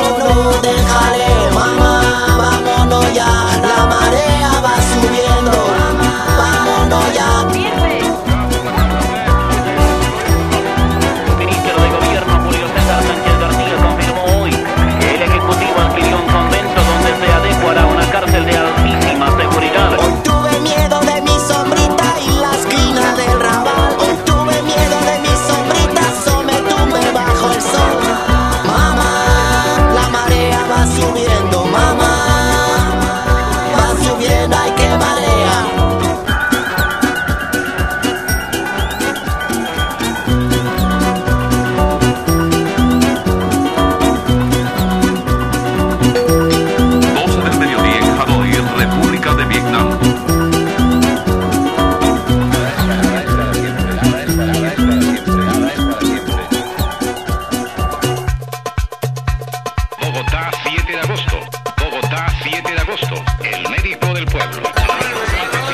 vámonos del jaleo, mamá, vámonos ya, la marea va subiendo, vámonos ya. Ministro de Gobierno Julio César Sánchez García confirmó hoy que el Ejecutivo adquirió un convento donde se adecuará una cárcel de altísima seguridad. Hoy tuve miedo de mi sombrita y la esquina del Raval. Hoy tuve miedo de mi sombrita, so me tumbé bajo el sol. Mamá, la marea va subiendo, mamá, va subiendo, ay que marea. Del mediodía en Hanoi, República de Vietnam. Bogotá, 7 de agosto. Bogotá, 7 de agosto. El médico del pueblo.